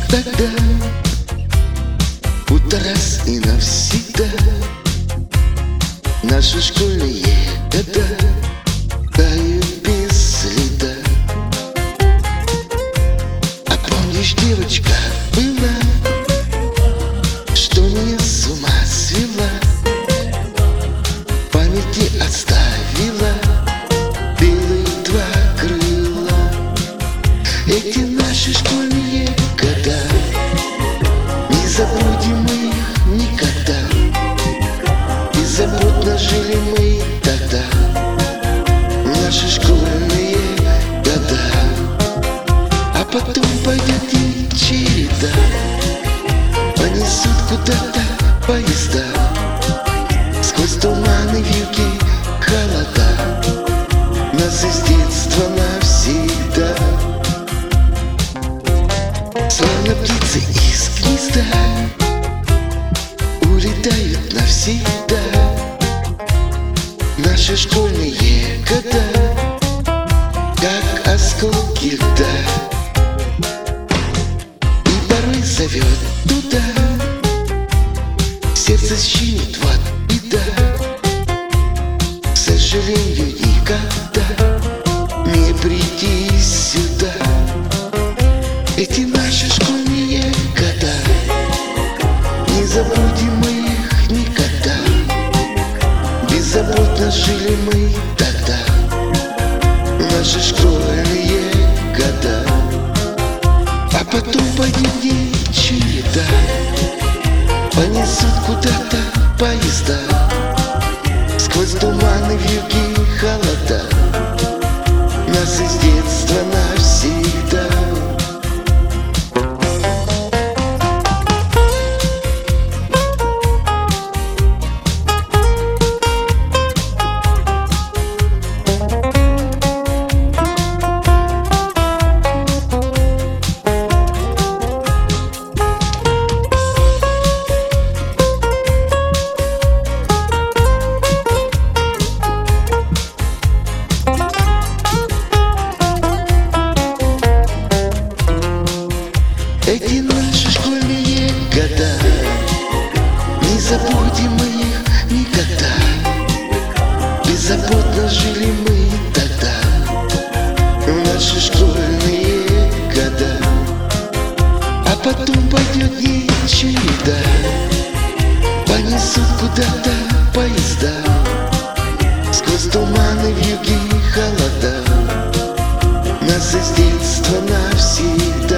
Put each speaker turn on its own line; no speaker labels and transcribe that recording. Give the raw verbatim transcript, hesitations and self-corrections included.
тогда, будто раз и навсегда. Наши школьные года тают без следа. А помнишь, девочка была, что меня с ума свела, в памяти оставила белые два крыла. Эти наши школьные года, не забудем мы их никогда. Беззаботно жили мы тогда, наши школьные года. А потом пойдет день череда, понесут куда-то поезда, сквозь туманы, вьюги, холода, нас из детства навсегда. Словно птицы из гнезда улетают навсегда наши школьные года, как осколки льда. И порой зовет туда, сердце щемит вот беда. К сожалению, никогда не прийти сюда. Эти наши школьные года, не забудем мы их никогда. Беззаботно жили мы тогда, наши школьные года. А потом пойдет день череда, понесут куда-то поезда, сквозь туманы, вьюги, холода, нас из детства навсегда. Эти наши школьные года, не забудем мы их никогда. Беззаботно жили мы тогда, наши школьные года. А потом пойдет день череда, понесут куда-то поезда, сквозь туманы, вьюги, холода, нас из детства навсегда.